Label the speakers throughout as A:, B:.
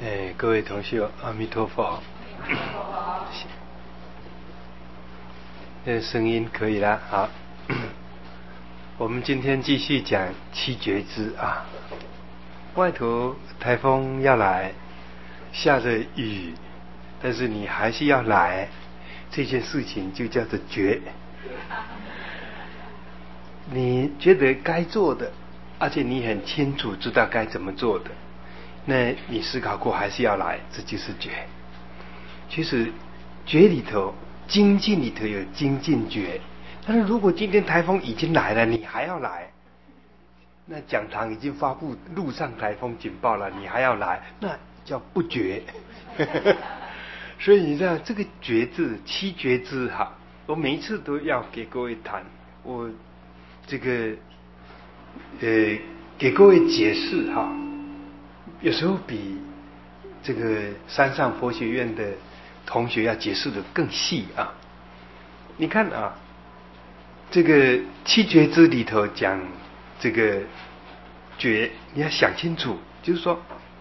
A: 各位同学，阿弥陀佛。声音可以了，好。我们今天继续讲七觉支啊。外头台风要来，下着雨，但是你还是要来，这件事情就叫做觉。你觉得该做的，而且你很清楚知道该怎么做的，那你思考过还是要来，这就是觉。其实觉里头，精进里头有精进觉，但是如果今天台风已经来了，你还要来，那讲堂已经发布陆上台风警报了，你还要来，那叫不觉。所以你知道这个觉字，七觉支哈，我每一次都要给各位谈，我这个给各位解释哈，有时候比这个山上佛学院的同学要解释的更细啊。你看啊，这个七觉支里头讲这个觉，你要想清楚，就是说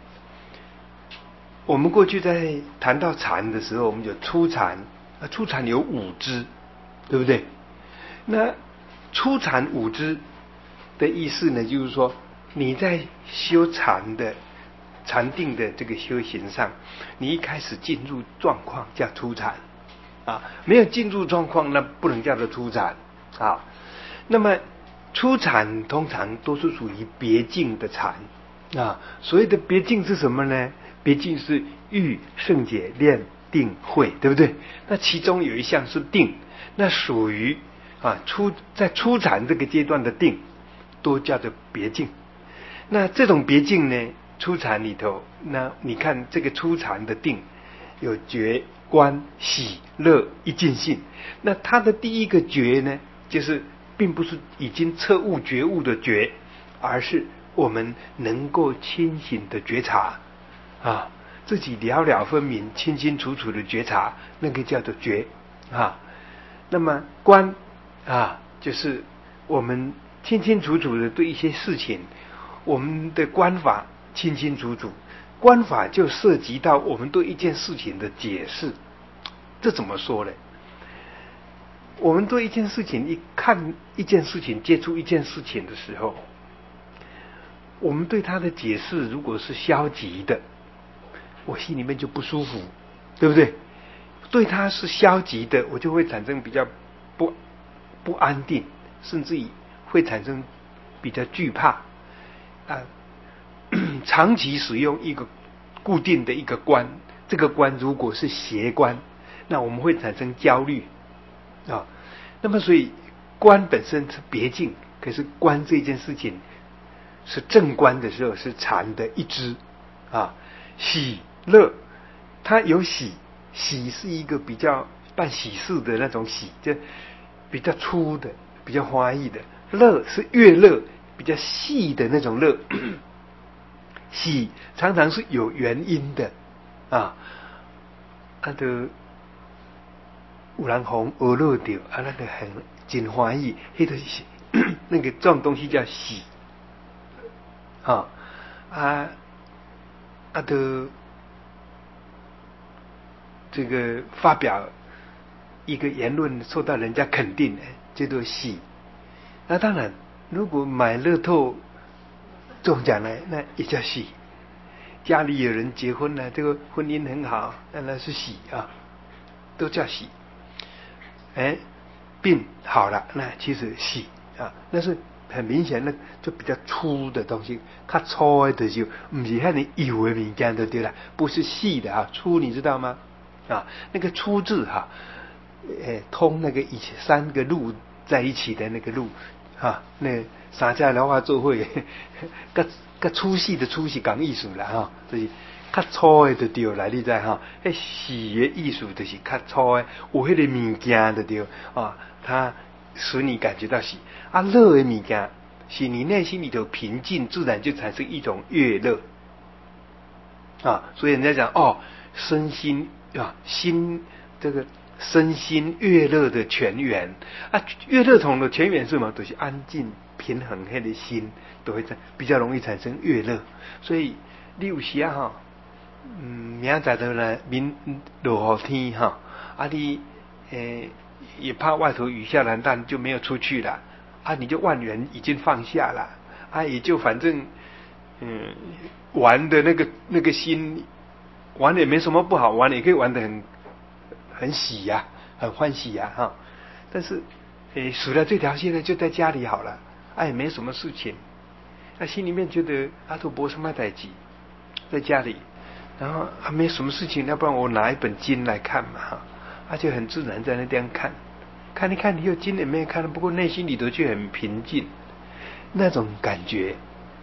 A: 我们过去在谈到禅的时候，我们就初禅，初禅有五支，对不对？那初禅五支的意思呢，就是说你在修禅的禅定的这个修行上，你一开始进入状况叫初禅啊，没有进入状况那不能叫做初禅啊。那么初禅通常都是属于别境的禅啊，所谓的别境是什么呢？别境是欲、胜解、念、定、慧，对不对？那其中有一项是定，那属于在初禅这个阶段的定，都叫做别境。那这种别境呢，初禅里头，那你看这个初禅的定，有觉、观、喜、乐、一尽性。那它的第一个觉呢，就是并不是已经彻悟觉悟的觉，而是我们能够清醒的觉察啊，自己了了分明、清清楚楚的觉察，那个叫做觉啊。那么观啊，就是我们清清楚楚的对一些事情，我们的观法清清楚楚，观法就涉及到我们对一件事情的解释。这怎么说呢？我们对一件事情，一看一件事情，接触一件事情的时候，我们对它的解释如果是消极的，我心里面就不舒服，对不对？对它是消极的，我就会产生比较不安定，甚至于会产生比较惧怕啊。长期使用一个固定的一个观，这个观如果是邪观，那我们会产生焦虑啊。那么所以观本身是别境，可是观这件事情是正观的时候，是禅的一支啊。喜乐，它有喜，喜是一个比较办喜事的那种喜，就比较粗的，比较花意的。乐是乐乐，比较细的那种乐。喜常常是有原因的啊，的有人红鹅乐掉啊，那个很真欢喜，那个是那个这种东西叫喜的这个发表一个言论受到人家肯定，叫做喜。那当然，如果买乐透中奖了，那也叫喜。家里有人结婚了，这个婚姻很好，那是喜啊，都叫喜。病好了，那其实喜啊，那是很明显的，就比较粗的东西，较粗的就不是那你油的物件就对了，不是细的啊，粗你知道吗？啊，那个粗字哈，通那个以前三个路在一起的那个路啊，那三家聊话做会，较粗细的粗是讲艺术啦哈，就是较粗的就对了，你知哈？细的艺术就是较粗的，有迄个物件就对啊，它使你感觉到喜啊。乐的物件是你内心里头平静，自然就产生一种悦乐啊。所以人家讲身心啊，心这个身心悦乐的泉源啊，悦乐桶的泉源是什么？都是安静平衡，那个心都会比较容易产生悦乐。所以你有时明仔载呢，落雨天哈，你也怕外头雨下来，但就没有出去了你就万缘已经放下了也就反正玩的那个心玩也没什么不好玩，也可以玩得很喜呀，很欢喜呀哈。但是数了这条线呢，就在家里好了，也没什么事情，心里面觉得都没什么代志，在家里，然后没什么事情，要不然我拿一本经来看嘛就很自然在那边看一看，你有经也没有看，不过内心里头却很平静，那种感觉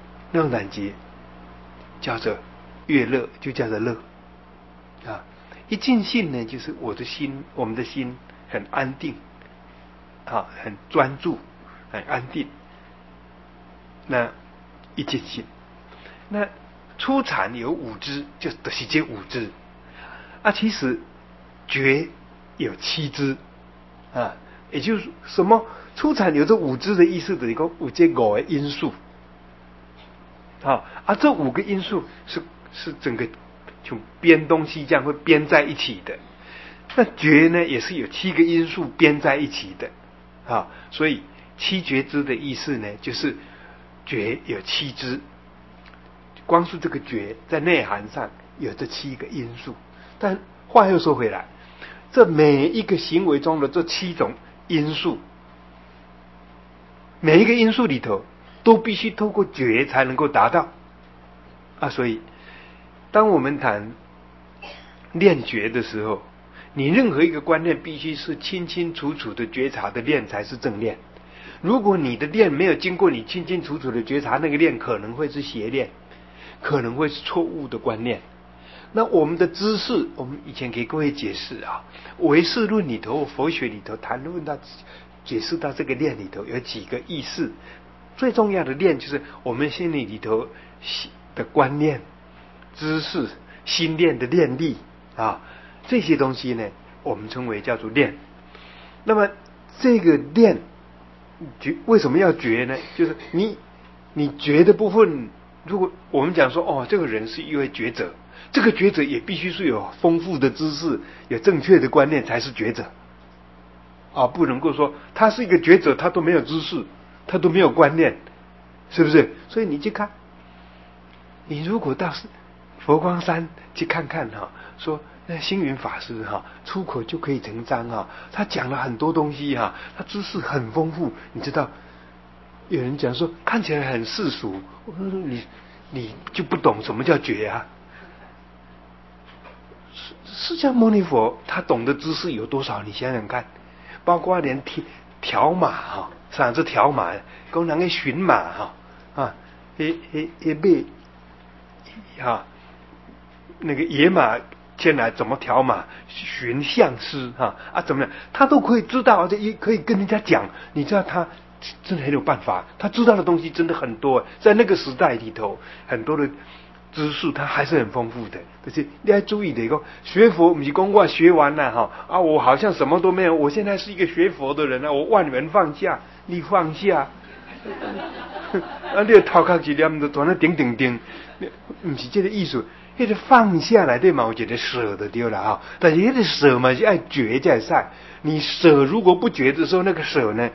A: 叫做悦乐，就叫做乐一尽兴呢，就是我们的心很安定很专注，很安定。那一尽兴，那初禅有五支，就是这五支其实觉有七支也就是什么初禅有这五支的意思的一个有这五个因素这五个因素是整个就编东西这样会编在一起的。那觉呢也是有七个因素编在一起的所以七觉支的意思呢，就是觉有七支，光是这个觉在内涵上有这七个因素。但话又说回来，这每一个行为中的这七种因素，每一个因素里头都必须透过觉才能够达到所以当我们谈练觉的时候，你任何一个观念必须是清清楚楚的觉察的练才是正练。如果你的练没有经过你清清楚楚的觉察，那个练可能会是邪练，可能会是错误的观念。那我们的知识，我们以前给各位解释唯识论里头，佛学里头谈论到解释到这个练里头有几个意思。最重要的练就是我们心里头的观念、知识、心练的练力这些东西呢，我们称为叫做练。那么这个练为什么要觉呢？就是你觉的部分，如果我们讲说这个人是一位觉者，这个觉者也必须是有丰富的知识，有正确的观念才是觉者不能够说他是一个觉者，他都没有知识，他都没有观念，是不是？所以你去看，你如果到佛光山去看看说那星云法师出口就可以成章他讲了很多东西他知识很丰富。你知道有人讲说看起来很世俗，我说你就不懂什么叫觉释迦牟尼佛他懂的知识有多少？你想想看，包括连条马啥子条马，讲人的驯马那个野马牵来怎么条马，驯象师怎么样，他都可以知道，而且也可以跟人家讲。你知道他真的很有办法，他知道的东西真的很多，在那个时代里头，很多的知识他还是很丰富的。可是你要注意的一个，学佛不是说我学完了我好像什么都没有，我现在是一个学佛的人我万缘放下，你放下你头壳一念就转了顶顶顶，不是这个意思。那个放下来对嘛，我觉得舍得丢了但是那个舍嘛是爱觉在赛。你舍如果不觉的时候，那个舍呢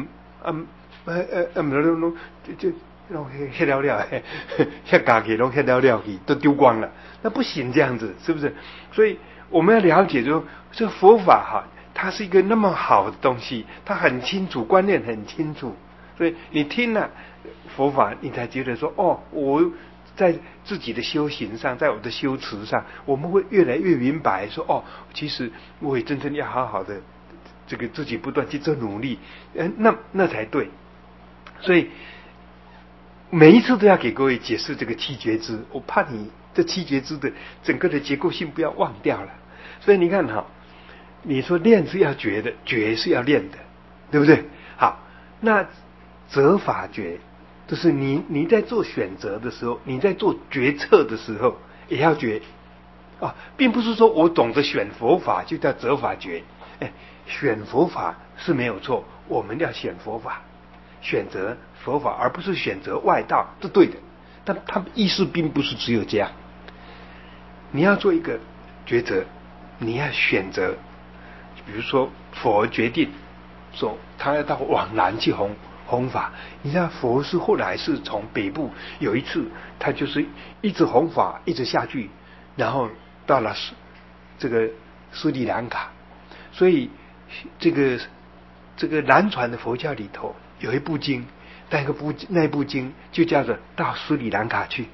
A: 就黑了了黑嘎给弄黑了了都丢光了，那不行这样子，是不是？所以我们要了解说这个佛法它是一个那么好的东西，它很清楚，观念很清楚，所以你听了佛法，你才觉得说我在自己的修行上，在我的修持上，我们会越来越明白说其实我也真正要好好的这个自己不断去做努力，那才对。所以每一次都要给各位解释这个七觉支，我怕你这七觉支的整个的结构性不要忘掉了。所以你看你说练是要觉的，觉是要练的，对不对？好，那择法觉就是你在做选择的时候，你在做决策的时候也要觉并不是说我懂得选佛法就叫择法觉。选佛法是没有错，我们要选佛法，选择佛法，而不是选择外道，是对的。但他意思并不是只有这样。 你要做一个抉择，你要选择，比如说佛决定说他要到往南去弘法，你知道佛是后来是从北部有一次他就是一直弘法一直下去，然后到了这个斯里兰卡，所以这个南传的佛教里头有一部经，那部经就叫做到斯里兰卡去。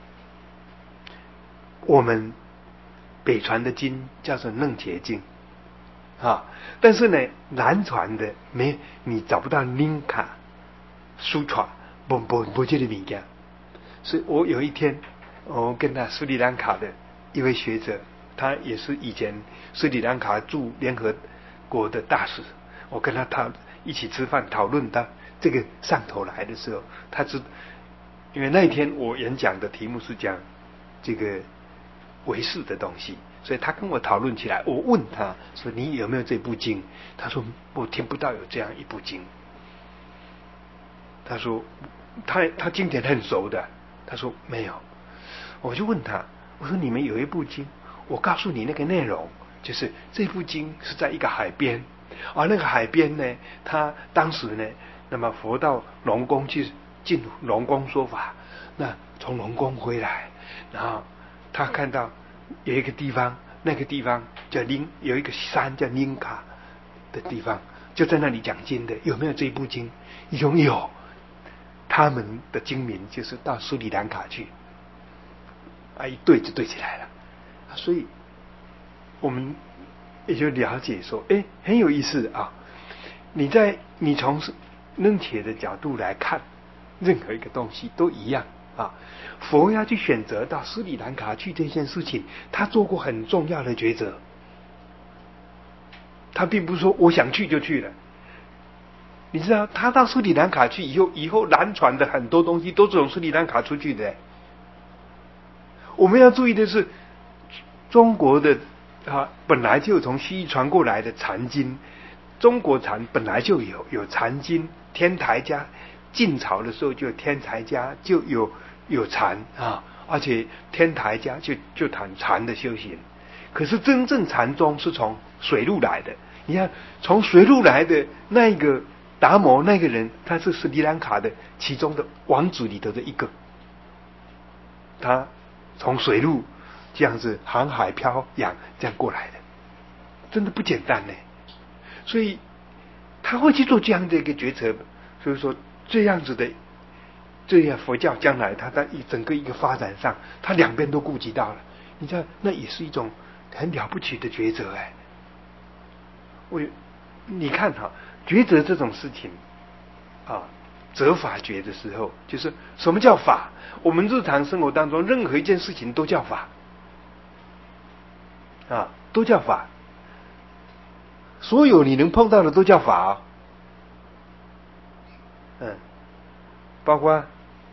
A: 我们北传的经叫做楞伽经啊，但是呢，南传的你找不到宁卡书传，不这个物件。所以我有一天，我跟他斯里兰卡的一位学者，他也是以前斯里兰卡驻联合国的大使，我跟他一起吃饭讨论到这个上头来的时候，因为那一天我演讲的题目是讲这个唯识的东西，所以他跟我讨论起来。我问他说：“你有没有这部经？”他说：“我听不到有这样一部经。”他说：“他经典很熟的。”他说：“没有。”我就问他：“我说你们有一部经，我告诉你那个内容，就是这部经是在一个海边，而那个海边呢，他当时呢，那么佛到龙宫去进龙宫说法，那从龙宫回来，然后他看到有一个地方，那个地方有一个山叫宁卡的地方，就在那里讲经的。有没有这部经？有。他们的经名就是到斯里兰卡去，一对就对起来了。所以我们也就了解说，很有意思啊。你从楞伽的角度来看，任何一个东西都一样啊。佛要去选择到斯里兰卡去这件事情，他做过很重要的抉择。他并不是说我想去就去了。你知道，他到斯里兰卡去以后南传的很多东西都是从斯里兰卡出去的。我们要注意的是，中国的本来就从西域传过来的禅经，中国禅本来就有禅经，天台家晋朝的时候就有天台家就有禅啊，而且天台家就谈禅的修行。可是真正禅宗是从水路来的。你看，从水路来的那个达摩那个人，他是斯里兰卡的其中的王子里头的一个，他从水路这样子航海漂洋这样过来的，真的不简单呢。所以他会去做这样的一个决策，所以说这样子的，这样佛教将来他在整个一个发展上，他两边都顾及到了。你知道，那也是一种很了不起的抉择你看抉择这种事情择法觉的时候，就是什么叫法？我们日常生活当中任何一件事情都叫法都叫法。所有你能碰到的都叫法包括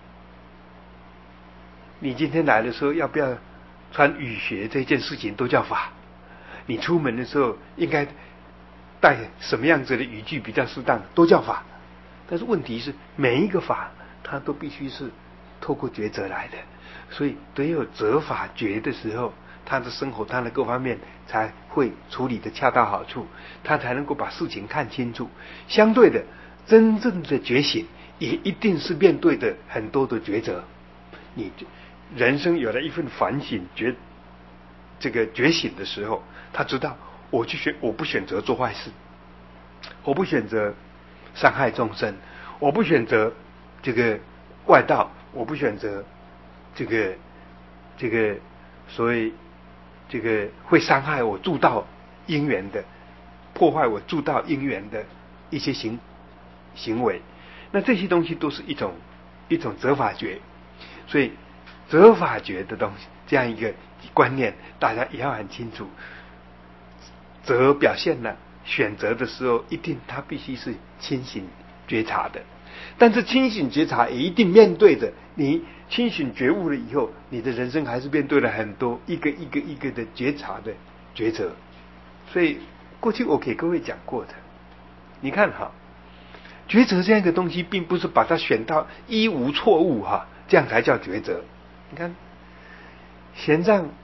A: 你今天来的时候要不要穿雨鞋这件事情都叫法。你出门的时候应该带什么样子的雨具比较适当都叫法。但是问题是每一个法它都必须是透过抉择来的，所以得有择法觉的时候，他的生活他的各方面才会处理的恰到好处，他才能够把事情看清楚。相对的，真正的觉醒也一定是面对的很多的抉择。你人生有了一份反省这个觉醒的时候，他知道我不选择做坏事，我不选择伤害众生，我不选择这个外道，我不选择这个所谓这个会伤害我助道因缘的，破坏我助道因缘的一些行为。那这些东西都是一种择法觉。所以择法觉的东西这样一个观念，大家也要很清楚。择表现了选择的时候，一定它必须是清醒觉察的。但是清醒觉察也一定面对着你清醒觉悟了以后，你的人生还是面对了很多一个的觉察的抉择。所以过去我给各位讲过的，你看抉择这样一个东西，并不是把它选到一无错误这样才叫抉择。你看，玄奘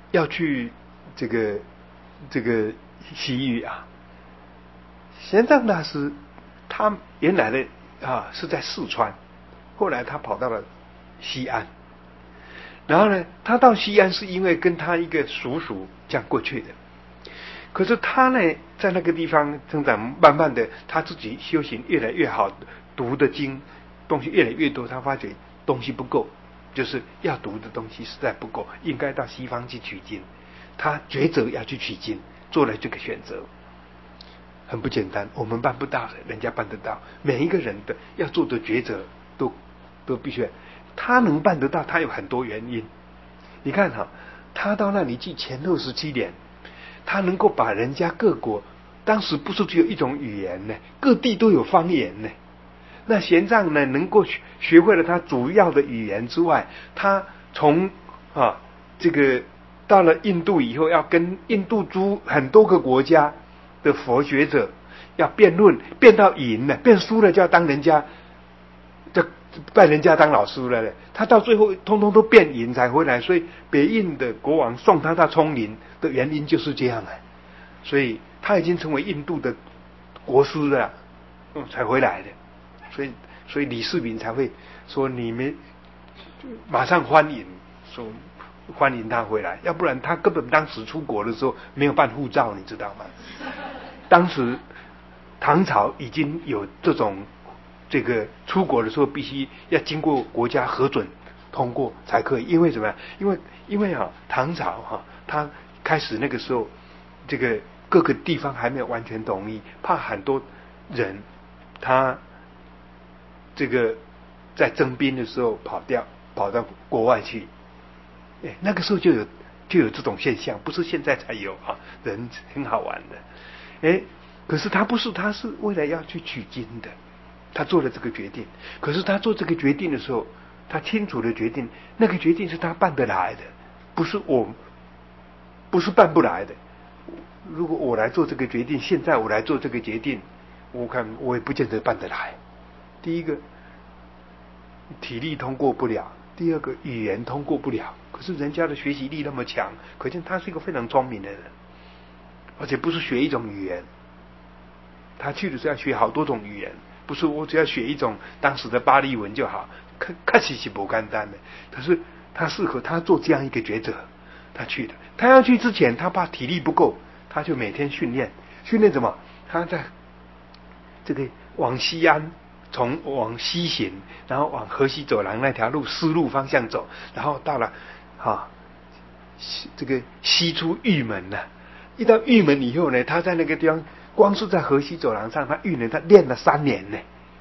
A: 要去这个西域啊，玄奘大师他原来的是在四川，后来他跑到了西安，然后呢，他到西安是因为跟他一个叔叔这样过去的。可是他呢，在那个地方增长，慢慢的他自己修行越来越好，读的经东西越来越多，他发觉东西不够，就是要读的东西实在不够，应该到西方去取经。他抉择要去取经，做了这个选择，很不简单，我们办不到的，人家办得到。每一个人的要做的抉择都必须，他能办得到，他有很多原因。你看他到那里去前27年。他能够把人家各国，当时不是只有一种语言呢，各地都有方言呢。那玄奘呢，能够学会了他主要的语言之外，他从这个到了印度以后，要跟印度很多个国家的佛学者要辩论，辩到赢了，辩输了就要当人家，就拜人家当老师了嘞。他到最后通通都辩赢才回来，所以北印的国王送他到丛林的原因就是这样所以他已经成为印度的国师了，才回来的。所以李世民才会说你们马上欢迎，说欢迎他回来，要不然他根本当时出国的时候没有办护照，你知道吗？当时唐朝已经有这个出国的时候必须要经过国家核准通过才可以，因为什么呀？因为唐朝他开始那个时候，这个各个地方还没有完全统一，怕很多人他这个在征兵的时候跑到国外去，那个时候就有这种现象，不是现在才有人很好玩的，可是他不是，他是为了要去取经的。他做了这个决定，可是他做这个决定的时候，他清楚的决定，那个决定是他办得来的，不是办不来的。如果我来做这个决定，现在我来做这个决定，我看我也不见得办得来。第一个，体力通过不了；第二个，语言通过不了。可是人家的学习力那么强，可见他是一个非常聪明的人，而且不是学一种语言，他去的是要学好多种语言。不是我只要学一种当时的巴利文就好，看起是不简单的。可是他适合他做这样一个抉择，他去的。他要去之前，他怕体力不够，他就每天训练什么？他在这个往西安，往西行，然后往河西走廊那条路丝路方向走，然后到了这个西出玉门了。一到玉门以后呢，他在那个地方。光是在河西走廊上，他练了3年呢。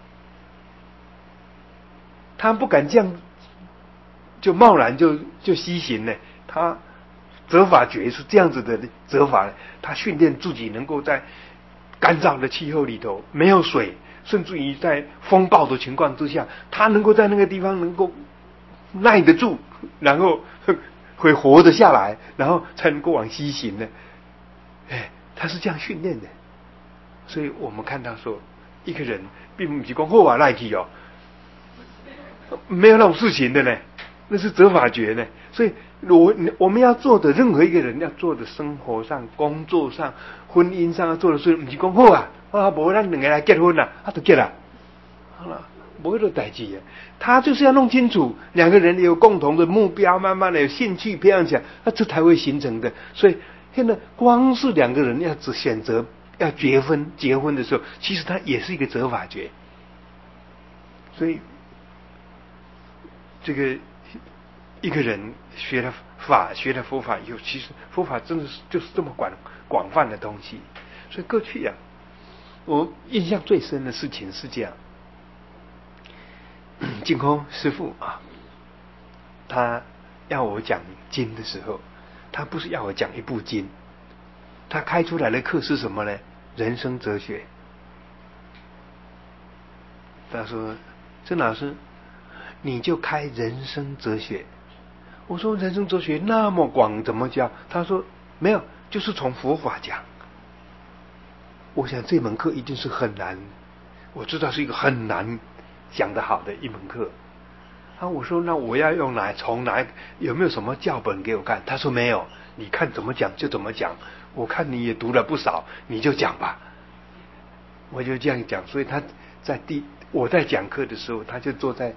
A: 他不敢这样就贸然就西行呢。他折法诀是这样子的折法，他训练自己能够在干燥的气候里头，没有水，甚至于在风暴的情况之下，他能够在那个地方能够耐得住，然后会活得下来，然后才能够往西行呢。他是这样训练的。所以我们看到说，一个人并不是光后啊赖去没有那种事情的呢，那是责法诀呢。所以我们要做的，任何一个人要做的，生活上、工作上、婚姻上要做的事，不是讲好无咱两个来结婚就结了，好了，没有代志啊。他就是要弄清楚两个人有共同的目标，慢慢的有兴趣培养起来，这才会形成的。所以现在光是两个人要只选择。要结婚的时候，其实它也是一个责法诀。所以，这个一个人学了佛法以后，其实佛法真的就是这么广泛的东西。所以过去我印象最深的事情是这样：净空师父他要我讲经的时候，他不是要我讲一部经。他开出来的课是什么呢？人生哲学。他说：“郑老师，你就开人生哲学。”我说：“人生哲学那么广，怎么教？”他说：“没有，就是从佛法讲。”我想这门课一定是很难，我知道是一个很难讲得好的一门课。我说：“那我要用从哪有没有什么教本给我看？”他说：“没有。” 你看怎么讲就怎么讲，我看你也读了不少，你就讲吧。我就这样讲，所以他我在讲课的时候，他就坐在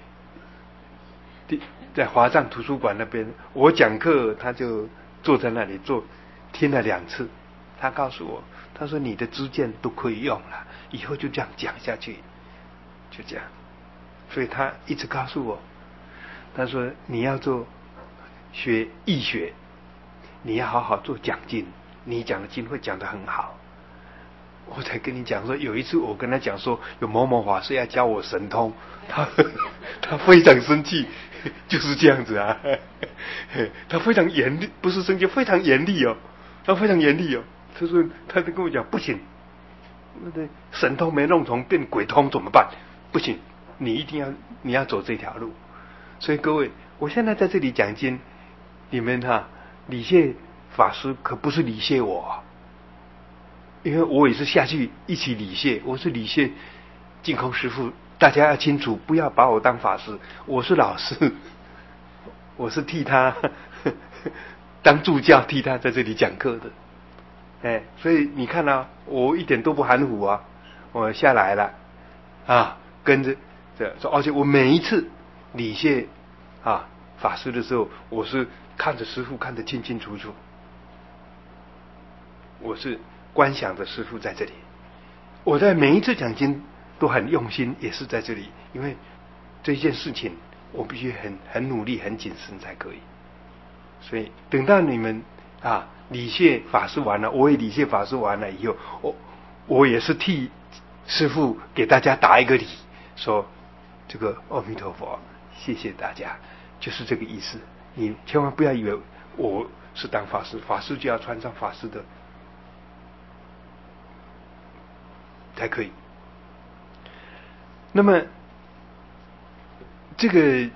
A: 华藏图书馆那边，我讲课他就坐在那里听了2次。他告诉我，他说你的知见都可以用了，以后就这样讲下去，就这样。所以他一直告诉我，他说你要学易学，你要好好做讲经，你讲的经会讲得很好。我才跟你讲说，有一次我跟他讲说有某某法师要教我神通，他非常生气，就是这样子啊，他非常严厉，不是生气，非常严厉哦，他非常严厉哦。他说他就跟我讲不行，神通没弄成变鬼通怎么办？不行，你一定要走这条路。所以各位，我现在在这里讲经，你们礼谢法师可不是礼谢我，因为我也是下去一起礼谢，我是礼谢净空师父。大家要清楚，不要把我当法师，我是老师，我是替他当助教，替他在这里讲课的。所以你看啊，我一点都不含糊啊，我下来了啊，跟着说，而且我每一次礼谢法师的时候，我是看着师父看得清清楚楚，我是观想着师父在这里。我在每一次讲经都很用心，也是在这里，因为这件事情我必须很努力、很谨慎才可以。所以等到你们礼谢法师完了，我也礼谢法师完了以后，我也是替师父给大家打一个礼，说这个阿弥陀佛，谢谢大家，就是这个意思。你千万不要以为我是当法师，法师就要穿上法师的才可以。那么这个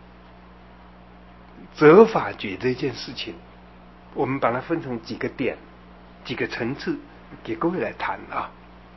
A: 责法觉这件事情，我们把它分成几个点、几个层次，给各位来谈啊。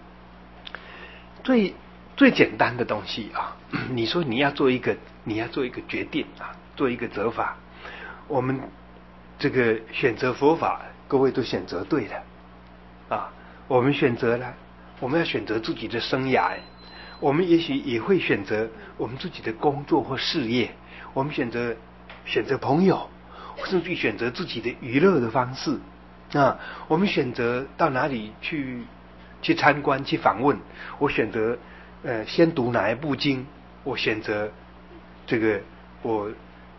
A: 最简单的东西啊，你说你要做一个决定做一个责法，我们这个选择佛法，各位都选择对了我们选择了，我们要选择自己的生涯，我们也许也会选择我们自己的工作或事业，我们选择朋友，甚至选择自己的娱乐的方式我们选择到哪里去参观去访问，我选择先读哪一部经，我选择我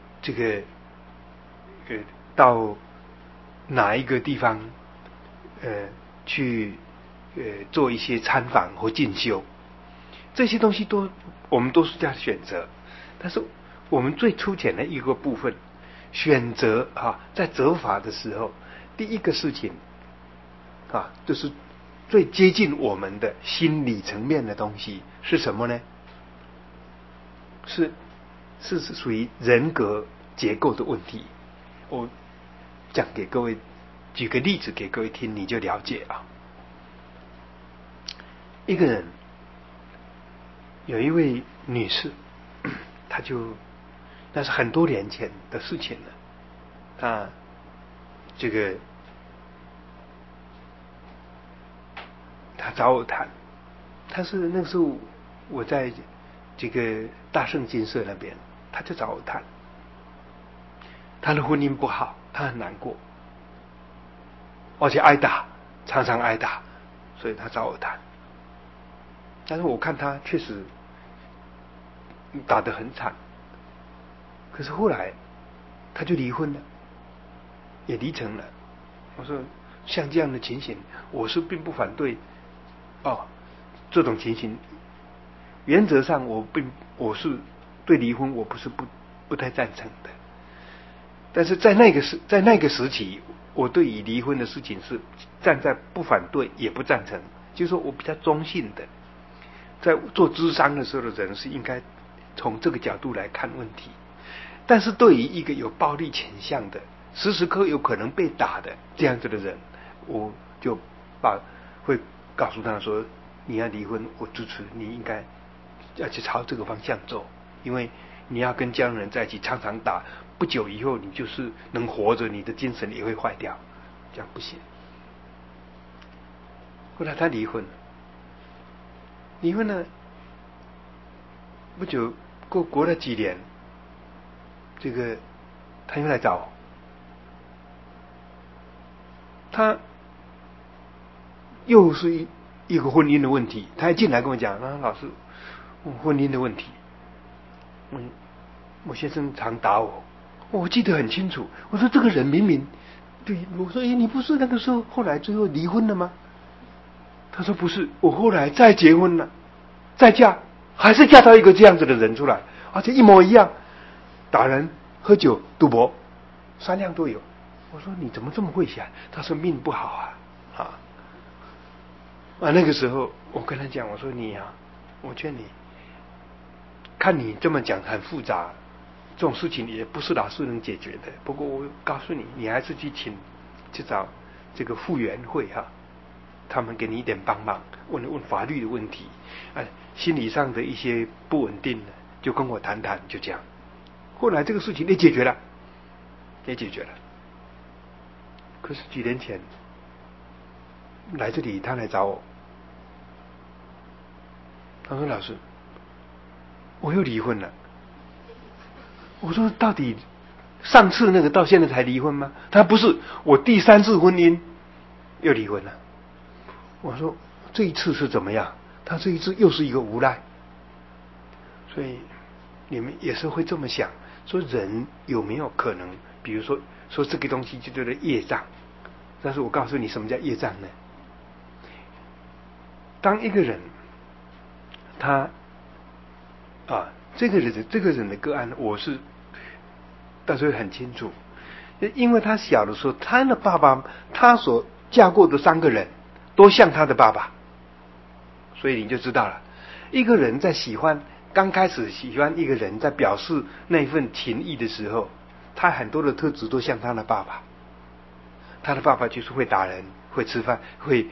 A: 到哪一个地方去做一些参访或进修，这些东西我们都是这样选择。但是我们最粗浅的一个部分，选择在责法的时候，第一个事情就是最接近我们的心理层面的东西是什么呢？是属于人格结构的问题。我讲给各位，举个例子给各位听，你就了解一个人，有一位女士，那是很多年前的事情了。她找我谈，她是那个时候我在这个大圣金舍那边，她就找我谈。她的婚姻不好，她很难过，而且挨打，常常挨打，所以她找我谈。但是我看她确实打得很惨，可是后来她就离婚了，也离成了。我说像这样的情形，我是并不反对这种情形原则上我是对离婚我不是不太赞成的，但是在那个时期，我对于离婚的事情是站在不反对也不赞成，就是说我比较中性的，在做咨商的时候的人是应该从这个角度来看问题。但是对于一个有暴力倾向的，时时刻有可能被打的这样子的人，我就会告诉他说，你要离婚，我支持你，应该要去朝这个方向走，因为你要跟家人在一起常常打， 不久以后你就是能活着，你的精神也会坏掉，这样不行。后来他离婚了，离婚了不久过了几年，这个他又来找我，他又是一个婚姻的问题。他一进来跟我讲，老师，我婚姻的问题，我先生常打我，我记得很清楚。我说这个人明明对我说，你不是那个时候后来最后离婚了吗？他说不是，我后来再结婚了，再嫁，还是嫁到一个这样子的人出来，而且一模一样，打人、喝酒、赌博，3样都有。我说你怎么这么会想？他说命不好那个时候我跟他讲，我说你我劝你，看你这么讲很复杂，这种事情也不是老师能解决的。不过我告诉你，你还是去找这个复原会他们给你一点帮忙，问法律的问题，心理上的一些不稳定的，就跟我谈谈，就这样。后来这个事情也解决了。可是几年前来这里，他来找我，他说老师，我又离婚了。我说到底上次那个到现在才离婚吗？他不是，我第3次婚姻又离婚了。我说这一次是怎么样？他这一次又是一个无赖。所以你们也是会这么想，说人有没有可能，比如说这个东西就叫做业障。但是我告诉你什么叫业障呢？当一个人他这个人的个案，我是但是很清楚，因为他小的时候，他的爸爸，他所嫁过的3个人都像他的爸爸，所以你就知道了，一个人在刚开始喜欢一个人，在表示那份情意的时候，他很多的特质都像他的爸爸。他的爸爸就是会打人，会吃饭，会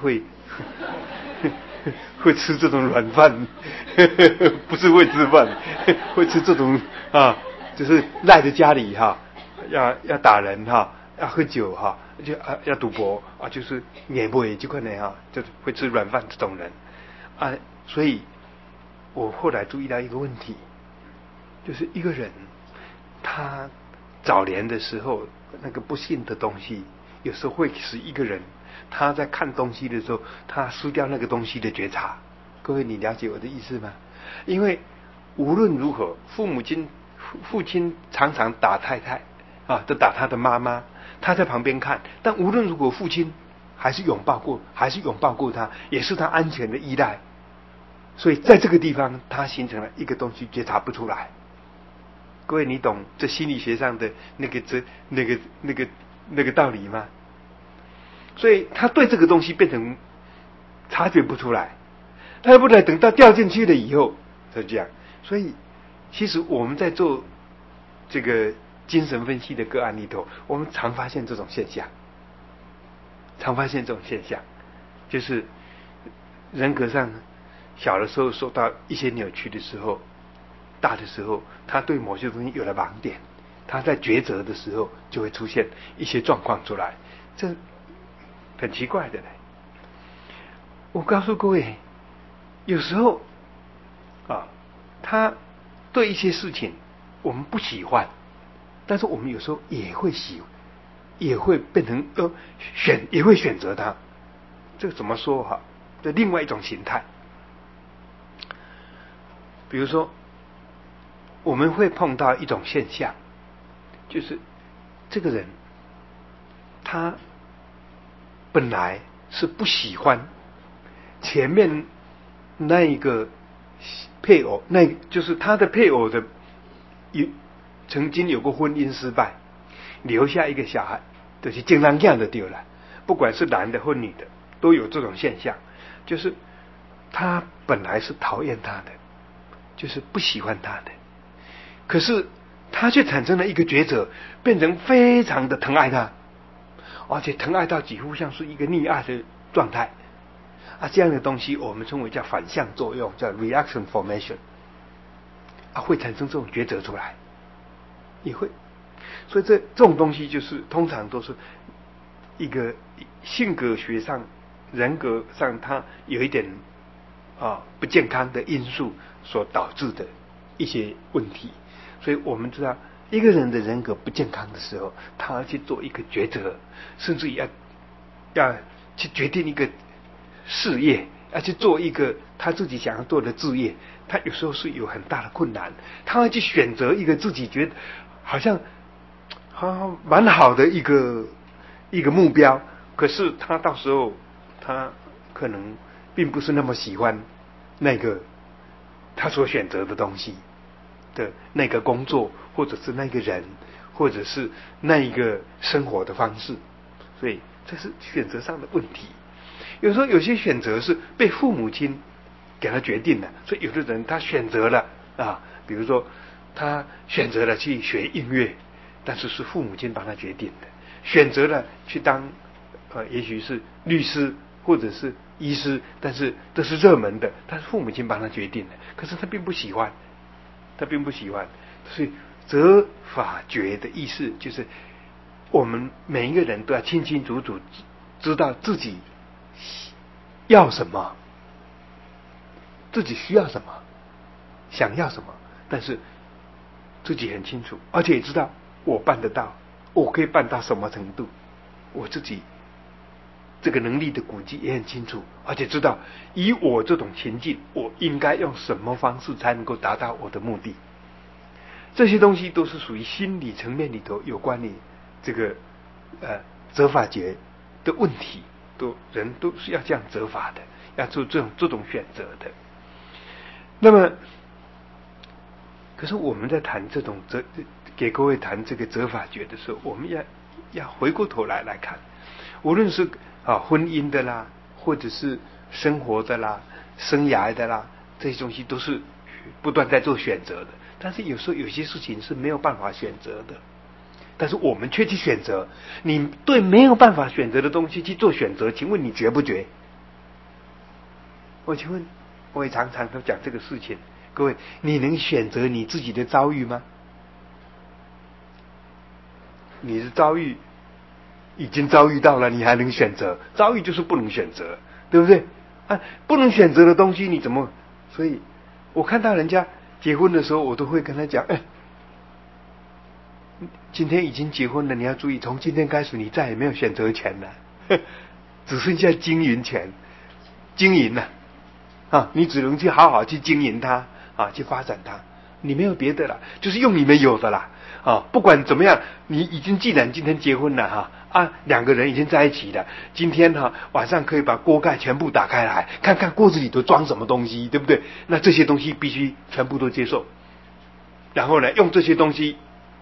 A: 会吃这种软饭，不是会吃饭，会吃这种就是赖在家里要打人要喝酒就要赌博就是也不会就可能就是会吃软饭这种人所以我后来注意到一个问题，就是一个人他早年的时候那个不幸的东西，有时候会使一个人他在看东西的时候，他失掉那个东西的觉察。各位，你了解我的意思吗？因为无论如何，父亲常常打太太都打他的妈妈，他在旁边看，但无论如何，父亲还是拥抱过他，也是他安全的依赖。所以在这个地方，他形成了一个东西觉察不出来。各位，你懂这心理学上的那个道理吗？所以他对这个东西变成察觉不出来，他要不然等到掉进去了以后才这样。所以其实我们在做这个精神分析的个案里头，我们常发现这种现象，就是人格上小的时候受到一些扭曲的时候，大的时候他对某些东西有了盲点，他在抉择的时候就会出现一些状况出来，这很奇怪的嘞。我告诉各位，有时候他对一些事情我们不喜欢，但是我们有时候也会变成也会选择他。这个怎么说的另外一种形态。比如说我们会碰到一种现象，就是这个人他本来是不喜欢前面那一个配偶，那就是他的配偶的曾经有过婚姻失败，留下一个小孩，就是经常这样的丢了，不管是男的或女的都有这种现象，就是他本来是讨厌他的，就是不喜欢他的，可是他却产生了一个抉择，变成非常的疼爱他，而且疼爱到几乎像是一个溺爱的状态这样的东西我们称为叫反向作用，叫 reaction formation 会产生这种抉择出来，也会所以这种东西就是通常都是一个性格学上、人格上，它有一点不健康的因素所导致的一些问题。所以我们知道，一个人的人格不健康的时候，他要去做一个抉择，甚至要去决定一个事业，要去做一个他自己想要做的志业，他有时候是有很大的困难。他要去选择一个自己觉得好像蛮好的一个目标，可是他到时候他可能并不是那么喜欢那个他所选择的东西的那个工作，或者是那个人，或者是那一个生活的方式。所以这是选择上的问题。有时候有些选择是被父母亲给他决定的，所以有的人他选择了比如说他选择了去学音乐，但是是父母亲帮他决定的；选择了去当也许是律师或者是医师，但是这是热门的，但是父母亲帮他决定的，可是他并不喜欢。所以择法觉的意思就是我们每一个人都要清清楚楚知道自己要什么，自己需要什么，想要什么，但是自己很清楚，而且也知道我办得到，我可以办到什么程度，我自己这个能力的估计也很清楚，而且知道以我这种情境，我应该用什么方式才能够达到我的目的。这些东西都是属于心理层面里头有关于这个择法觉的问题，人都是要这样择法的，要做这种选择的。那么，可是我们在谈这种给各位谈这个择法觉的时候，我们要回过头来看，无论是婚姻的啦，或者是生活的啦、生涯的啦，这些东西都是不断在做选择的。但是有时候有些事情是没有办法选择的，但是我们却去选择。你对没有办法选择的东西去做选择，请问你觉不觉？请问，我也常常都讲这个事情。各位，你能选择你自己的遭遇吗？你的遭遇已经遭遇到了，你还能选择？遭遇就是不能选择，对不对？不能选择的东西你怎么？所以我看到人家结婚的时候，我都会跟他讲，今天已经结婚了，你要注意，从今天开始你再也没有选择权了，只剩下经营权，经营了你只能去好好去经营它去发展它，你没有别的了，就是用你们有的啦不管怎么样，你既然今天结婚了两个人已经在一起了，今天晚上可以把锅盖全部打开来，看看锅子里头装什么东西，对不对？那这些东西必须全部都接受，然后呢，用这些东西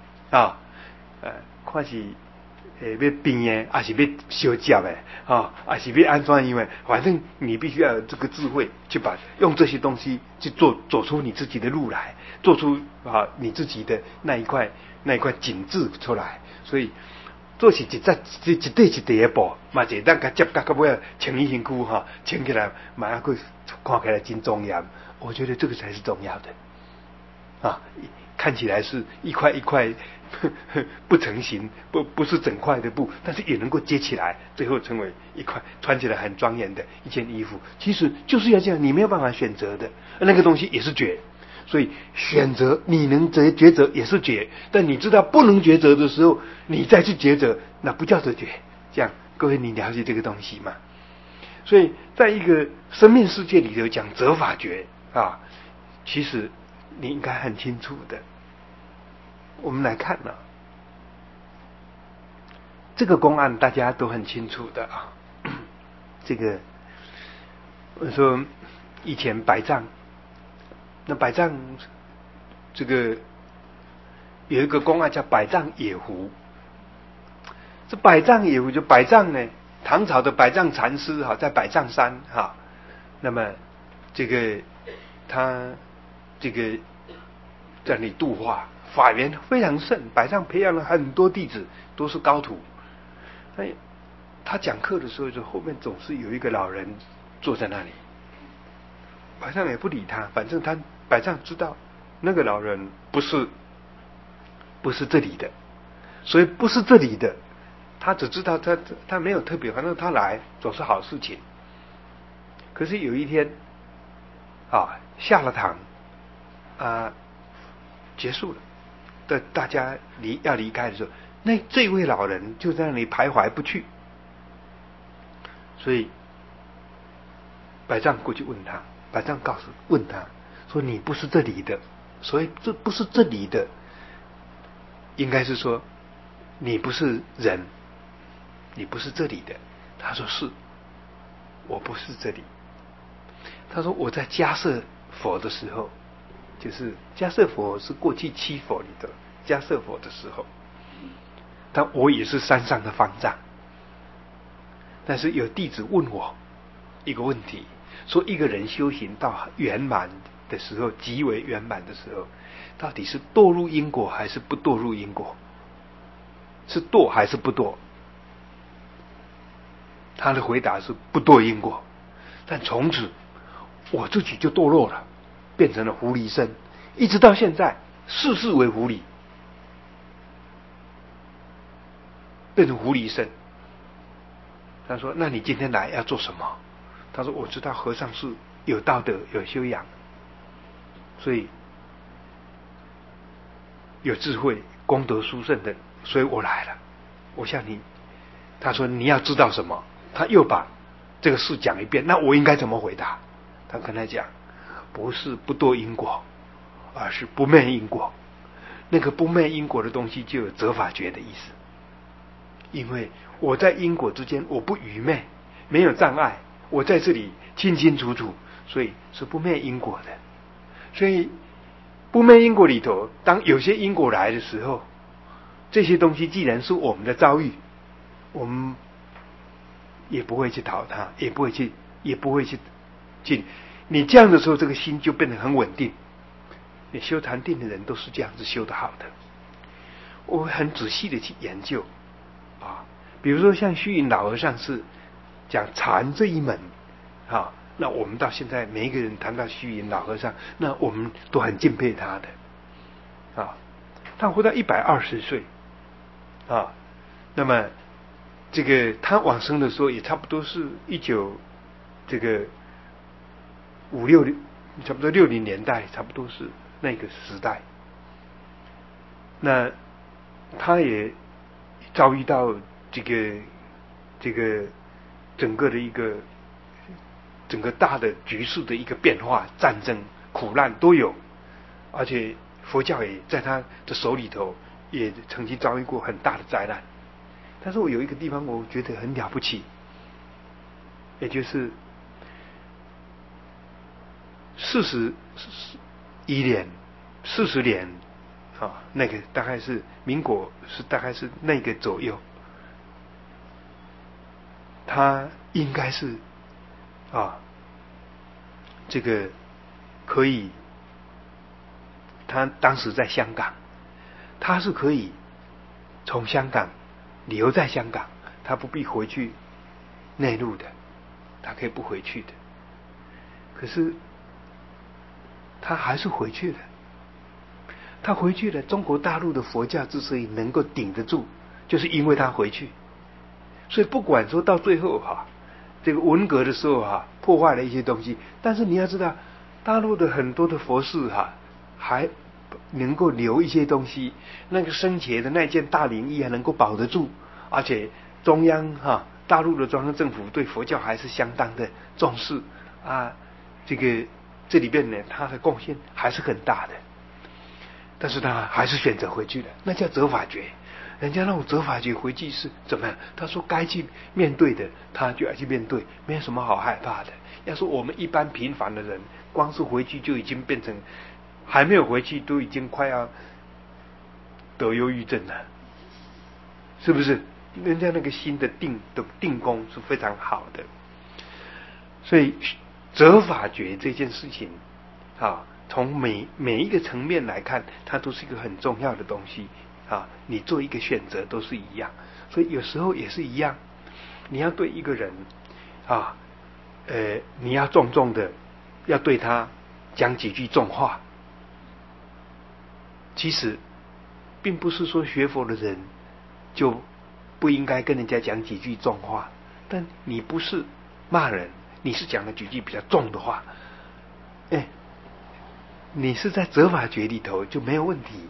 A: 看是要变的，还是要烧焦的还是要安装？因为反正你必须要有这个智慧，去用这些东西去走出你自己的路来，做出你自己的那一块景致出来。所以做是一对的步，嘛是咱甲接到尾穿衣身躯穿起来，嘛还去看起来真庄严。我觉得这个才是重要的看起来是一块一块不成形，不是整块的布，但是也能够接起来，最后成为一块穿起来很庄严的一件衣服。其实就是要这样，你没有办法选择的，那个东西也是觉。所以选择你能抉择也是觉，但你知道不能抉择的时候，你再去抉择，那不叫做觉。这样，各位你了解这个东西吗？所以在一个生命世界里头讲择法觉其实你应该很清楚的。我们来看这个公案大家都很清楚的这个我说以前百丈，那百丈这个有一个公案叫百丈野狐。这百丈野狐就百丈呢，唐朝的百丈禅师在百丈山那么这个他这个在那里度化，法缘非常盛，百丈培养了很多弟子，都是高徒。他讲课的时候，就后面总是有一个老人坐在那里，百丈也不理他，反正百丈知道那个老人不是这里的， 所以不是这里的，他只知道他没有特别，反正他来总是好事情。可是有一天下了堂结束了，大家要离开的时候，这位老人就在那里徘徊不去。所以百丈过去问他，百丈问他说：“你不是这里的，所以这不是这里的，应该是说你不是人，你不是这里的。”他说：“是，我不是这里。”他说：“我在迦叶佛的时候，就是迦叶佛是过去七佛里的迦叶佛的时候，但我也是山上的方丈。但是有弟子问我一个问题，说一个人修行到圆满的时候，极为圆满的时候，到底是堕入因果还是不堕入因果？是堕还是不堕？”他的回答是不堕因果。但从此我自己就堕落了，变成了狐狸身，一直到现在世世为狐狸，变成狐狸身。他说：“那你今天来要做什么？”他说：“我知道和尚是有道德有修养，所以有智慧功德殊胜的，所以我来了。我向你。”他说：“你要知道什么？”他又把这个事讲一遍。那我应该怎么回答？他跟他讲：“不是不堕因果，而是不昧因果。那个不昧因果的东西就有责法觉的意思。因为我在因果之间我不愚昧，没有障碍，我在这里清清楚楚，所以是不昧因果的。所以不昧因果里头，当有些因果来的时候，这些东西既然是我们的遭遇，我们也不会去讨它，也不会去你这样的时候，这个心就变得很稳定。你修禅定的人都是这样子修得好的。我会很仔细的去研究比如说像虚云老和尚是讲禅这一门那我们到现在每一个人谈到虚云老和尚，那我们都很敬佩他的他活到120岁那么这个他往生的时候也差不多是差不多60年代，差不多是那个时代。那他也遭遇到这个整个大的局势的一个变化，战争、苦难都有，而且佛教也在他的手里头也曾经遭遇过很大的灾难。但是我有一个地方我觉得很了不起，也就是40年那个大概是民国大概是那个左右，他应该是这个可以，他当时在香港，他是可以从香港留在香港，他不必回去内陆的，他可以不回去的。可是他还是回去了。他回去了，中国大陆的佛教之所以能够顶得住，就是因为他回去。所以不管说到最后这个文革的时候破坏了一些东西，但是你要知道，大陆的很多的佛寺还能够留一些东西，那个生前的那件大灵衣还能够保得住，而且中央大陆的中央政府对佛教还是相当的重视这里边呢，他的贡献还是很大的。但是他还是选择回去了，那叫责法觉。人家那种责法觉回去是怎么样？他说该去面对的，他就要去面对，没有什么好害怕的。要说我们一般平凡的人，光是回去就已经变成，还没有回去都已经快要得忧郁症了，是不是？人家那个心的定功是非常好的。所以责法觉这件事情从每一个层面来看，它都是一个很重要的东西你做一个选择都是一样。所以有时候也是一样，你要对一个人你要重重的要对他讲几句重话。其实并不是说学佛的人就不应该跟人家讲几句重话。但你不是骂人，你是讲了几句比较重的话，你是在责罚诀里头就没有问题。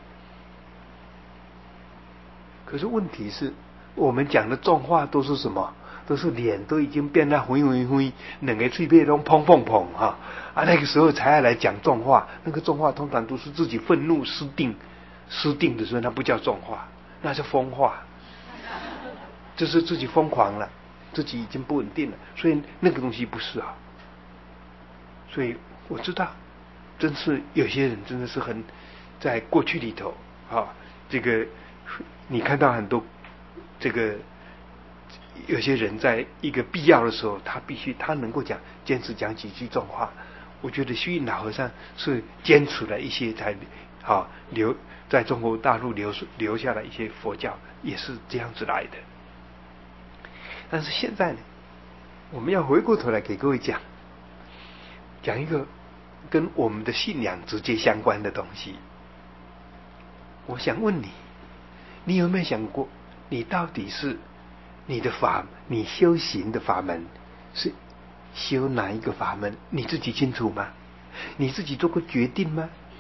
A: 可是问题是我们讲的重话都是什么？都是脸都已经变得灰灰灰，两个嘴边都砰砰砰那个时候才要来讲重话。那个重话通常都是自己愤怒失定的时候，那不叫重话，那是疯话，就是自己疯狂了，自己已经不稳定了，所以那个东西不是啊。所以我知道，真是有些人真的是很在过去里头这个你看到很多这个有些人在一个必要的时候，他能够坚持讲几句重话。我觉得虚云老和尚是坚持了一些才在中国大陆留下了一些佛教，也是这样子来的。但是现在呢，我们要回过头来给各位讲一个跟我们的信仰直接相关的东西。我想问你，你有没有想过，你到底是你修行的法门是修哪一个法门？你自己清楚吗？你自己做过决定吗？